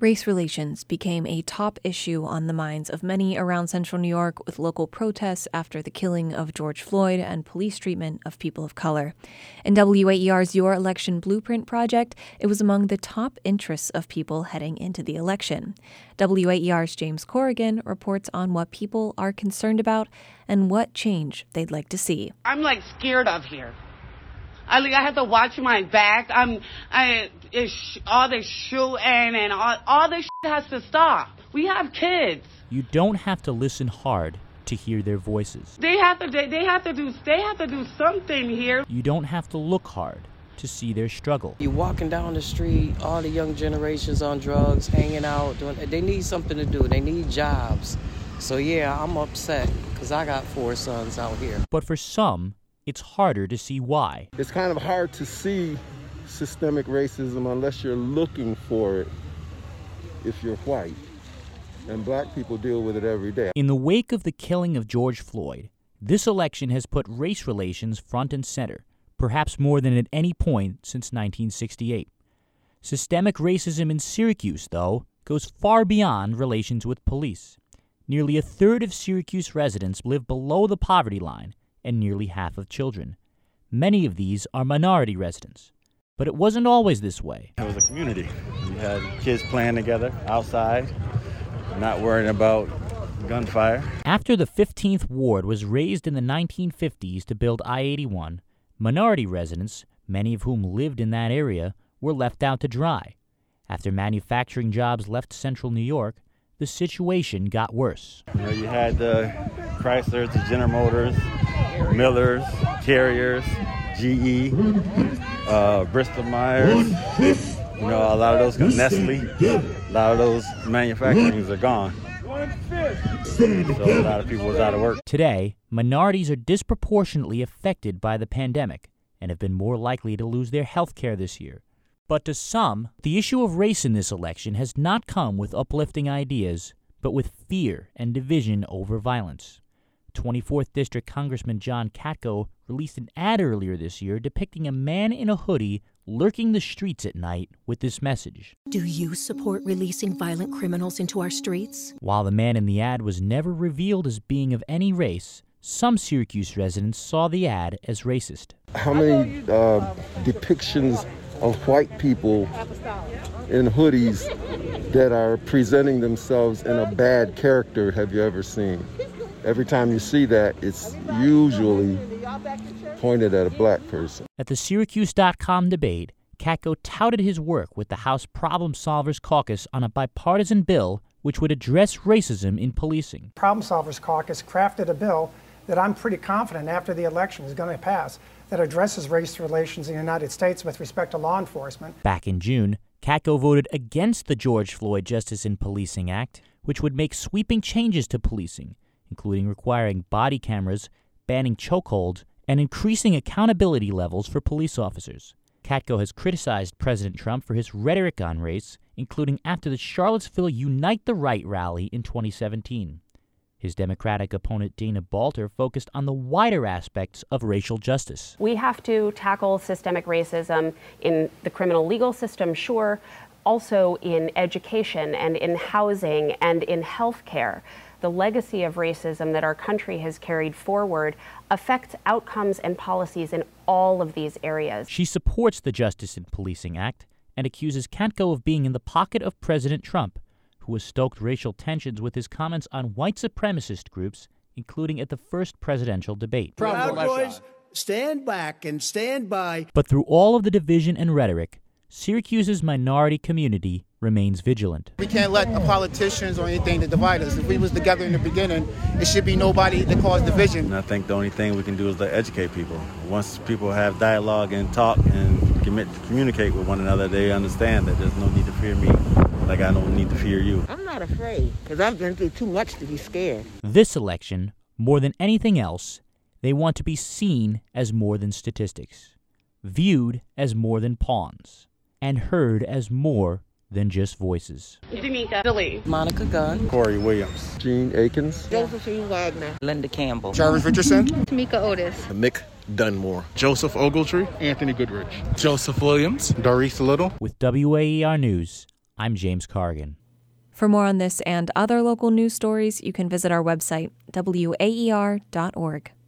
Race relations became a top issue on the minds of many around central New York, with local protests after the killing of George Floyd and police treatment of people of color. In WAER's Your Election Blueprint project, it was among the top interests of people heading into the election. WAER's James Corrigan reports on what people are concerned about and what change they'd like to see. I'm scared of here. I have to watch my back. All this shooting and all this has to stop. We have kids. You don't have to listen hard to hear their voices. They have to do something here. You don't have to look hard to see their struggle. You're walking down the street, all the young generations on drugs, hanging out, they need something to do. They need jobs. So yeah, I'm upset because I got 4 sons out here. But for some, it's harder to see why. It's kind of hard to see systemic racism unless you're looking for it if you're white. And black people deal with it every day. In the wake of the killing of George Floyd, this election has put race relations front and center, perhaps more than at any point since 1968. Systemic racism in Syracuse, though, goes far beyond relations with police. Nearly a third of Syracuse residents live below the poverty line, and nearly half of children. Many of these are minority residents. But it wasn't always this way. It was a community. You had kids playing together outside, not worrying about gunfire. After the 15th Ward was razed in the 1950s to build I-81, minority residents, many of whom lived in that area, were left out to dry. After manufacturing jobs left central New York, the situation got worse. You had the Chryslers, the General Motors, Millers, Carriers, GE, Bristol Myers, a lot of those, Nestle, a lot of those manufacturings are gone. So a lot of people was out of work. Today, minorities are disproportionately affected by the pandemic and have been more likely to lose their health care this year. But to some, the issue of race in this election has not come with uplifting ideas, but with fear and division over violence. 24th District Congressman John Katko released an ad earlier this year depicting a man in a hoodie lurking the streets at night with this message. Do you support releasing violent criminals into our streets? While the man in the ad was never revealed as being of any race, some Syracuse residents saw the ad as racist. How many depictions of white people in hoodies that are presenting themselves in a bad character have you ever seen? Every time you see that, it's usually pointed at a black person. At the Syracuse.com debate, Katko touted his work with the House Problem Solvers Caucus on a bipartisan bill which would address racism in policing. Problem Solvers Caucus crafted a bill that I'm pretty confident after the election is going to pass that addresses race relations in the United States with respect to law enforcement. Back in June, Katko voted against the George Floyd Justice in Policing Act, which would make sweeping changes to policing, including requiring body cameras, banning chokeholds, and increasing accountability levels for police officers. Katko has criticized President Trump for his rhetoric on race, including after the Charlottesville Unite the Right rally in 2017. His Democratic opponent Dana Balter focused on the wider aspects of racial justice. We have to tackle systemic racism in the criminal legal system, sure, also in education and in housing and in health care. The legacy of racism that our country has carried forward affects outcomes and policies in all of these areas. She supports the Justice in Policing Act and accuses Katko of being in the pocket of President Trump, who has stoked racial tensions with his comments on white supremacist groups, including at the first presidential debate. Proud Boys, stand back and stand by. But through all of the division and rhetoric, Syracuse's minority community remains vigilant. We can't let politicians or anything to divide us. If we was together in the beginning, it should be nobody to cause division. And I think the only thing we can do is to educate people. Once people have dialogue and talk and communicate with one another, they understand that there's no need to fear me like I don't need to fear you. I'm not afraid because I've been through too much to be scared. This election, more than anything else, they want to be seen as more than statistics, viewed as more than pawns, and heard as more than just voices. Danica Billy, Monica Gunn, Corey Williams, Gene Akins, Josephine Wagner, Linda Campbell, Jarvis Richardson, Tamika Otis, Mick Dunmore, Joseph Ogletree, Anthony Goodrich, Joseph Williams, Doris Little. With WAER News, I'm James Cargan. For more on this and other local news stories, you can visit our website, waer.org.